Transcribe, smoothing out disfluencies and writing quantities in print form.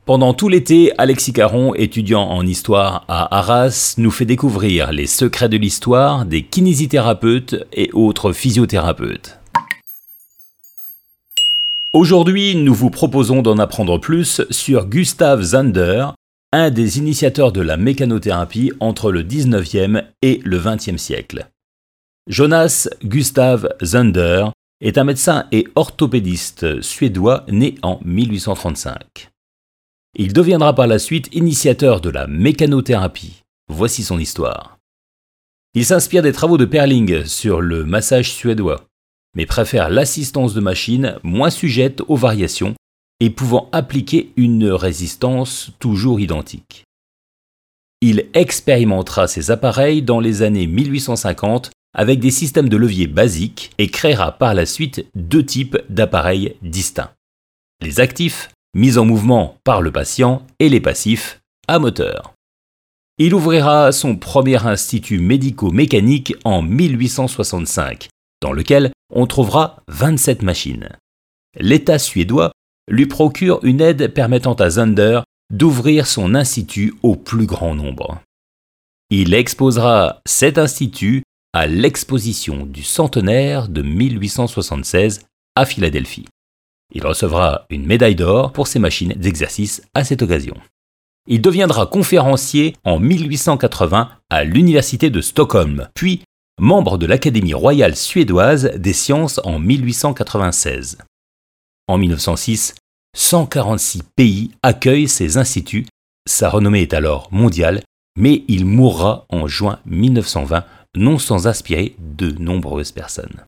Pendant tout l'été, Alexis Caron, étudiant en histoire à Arras, nous fait découvrir les secrets de l'histoire des kinésithérapeutes et autres physiothérapeutes. Aujourd'hui, nous vous proposons d'en apprendre plus sur Gustav Zunder, un des initiateurs de la mécanothérapie entre le 19e et le 20e siècle. Jonas Gustav Zunder est un médecin et orthopédiste suédois né en 1835. Il deviendra par la suite initiateur de la mécanothérapie. Voici son histoire. Il s'inspire des travaux de Perling sur le massage suédois, mais préfère l'assistance de machines moins sujettes aux variations et pouvant appliquer une résistance toujours identique. Il expérimentera ces appareils dans les années 1850 avec des systèmes de levier basiques et créera par la suite deux types d'appareils distincts. Les actifs, mis en mouvement par le patient, et les passifs, à moteur. Il ouvrira son premier institut médico-mécanique en 1865, dans lequel on trouvera 27 machines. L'État suédois lui procure une aide permettant à Zunder d'ouvrir son institut au plus grand nombre. Il exposera cet institut à l'exposition du centenaire de 1876 à Philadelphie. Il recevra une médaille d'or pour ses machines d'exercice à cette occasion. Il deviendra conférencier en 1880 à l'université de Stockholm, puis membre de l'Académie royale suédoise des sciences en 1896. En 1906, 146 pays accueillent ces instituts. Sa renommée est alors mondiale, mais il mourra en juin 1920, non sans inspirer de nombreuses personnes.